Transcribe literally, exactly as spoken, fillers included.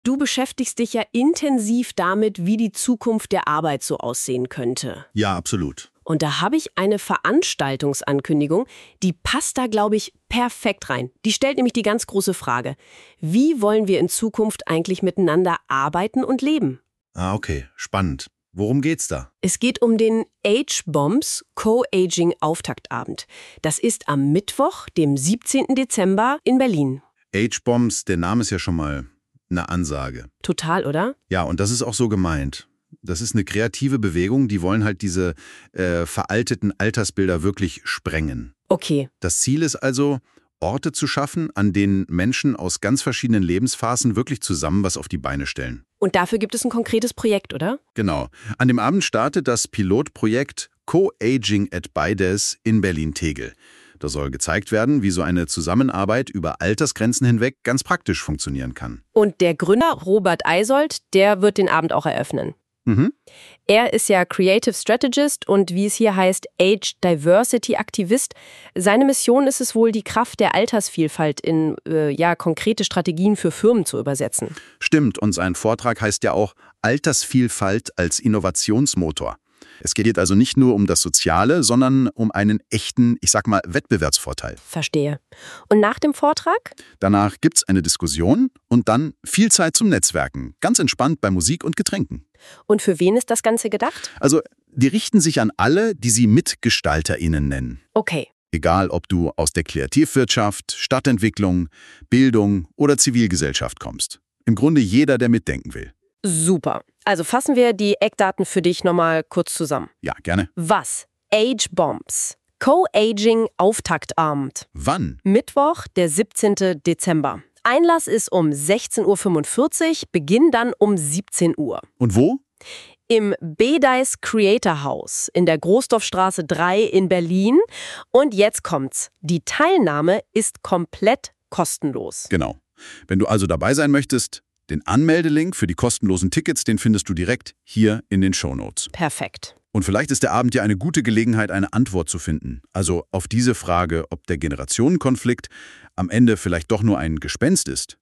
Du beschäftigst dich ja intensiv damit, wie die Zukunft der Arbeit so aussehen könnte. Ja, absolut. Und da habe ich eine Veranstaltungsankündigung, die passt da, glaube ich, perfekt rein. Die stellt nämlich die ganz große Frage: Wie wollen wir in Zukunft eigentlich miteinander arbeiten und leben? Ah, okay. Spannend. Worum geht's da? Es geht um den Age-Bombs Co-Aging-Auftaktabend. Das ist am Mittwoch, dem siebzehnten Dezember in Berlin. Age-Bombs, der Name ist ja schon mal eine Ansage. Total, oder? Ja, und das ist auch so gemeint. Das ist eine kreative Bewegung, die wollen halt diese äh, veralteten Altersbilder wirklich sprengen. Okay. Das Ziel ist also, Orte zu schaffen, an denen Menschen aus ganz verschiedenen Lebensphasen wirklich zusammen was auf die Beine stellen. Und dafür gibt es ein konkretes Projekt, oder? Genau. An dem Abend startet das Pilotprojekt Co-Aging at Beides in Berlin-Tegel. Da soll gezeigt werden, wie so eine Zusammenarbeit über Altersgrenzen hinweg ganz praktisch funktionieren kann. Und der Gründer Robert Eisold, der wird den Abend auch eröffnen. Mhm. Er ist ja Creative Strategist und, wie es hier heißt, Age Diversity Aktivist. Seine Mission ist es wohl, die Kraft der Altersvielfalt in äh, ja, konkrete Strategien für Firmen zu übersetzen. Stimmt, und sein Vortrag heißt ja auch Altersvielfalt als Innovationsmotor. Es geht jetzt also nicht nur um das Soziale, sondern um einen echten, ich sag mal, Wettbewerbsvorteil. Verstehe. Und nach dem Vortrag? Danach gibt's eine Diskussion und dann viel Zeit zum Netzwerken. Ganz entspannt bei Musik und Getränken. Und für wen ist das Ganze gedacht? Also, die richten sich an alle, die sie MitgestalterInnen nennen. Okay. Egal, ob du aus der Kreativwirtschaft, Stadtentwicklung, Bildung oder Zivilgesellschaft kommst. Im Grunde jeder, der mitdenken will. Super. Also fassen wir die Eckdaten für dich nochmal kurz zusammen. Ja, gerne. Was? Age Bombs. Co-Aging Auftaktabend. Wann? Mittwoch, der siebzehnten Dezember. Einlass ist um sechzehn Uhr fünfundvierzig, Beginn dann um siebzehn Uhr. Und wo? Im Bedice Creator House in der Großdorfstraße drei in Berlin. Und jetzt kommt's. Die Teilnahme ist komplett kostenlos. Genau. Wenn du also dabei sein möchtest, den Anmeldelink für die kostenlosen Tickets, den findest du direkt hier in den Shownotes. Perfekt. Und vielleicht ist der Abend ja eine gute Gelegenheit, eine Antwort zu finden. Also auf diese Frage, ob der Generationenkonflikt am Ende vielleicht doch nur ein Gespenst ist.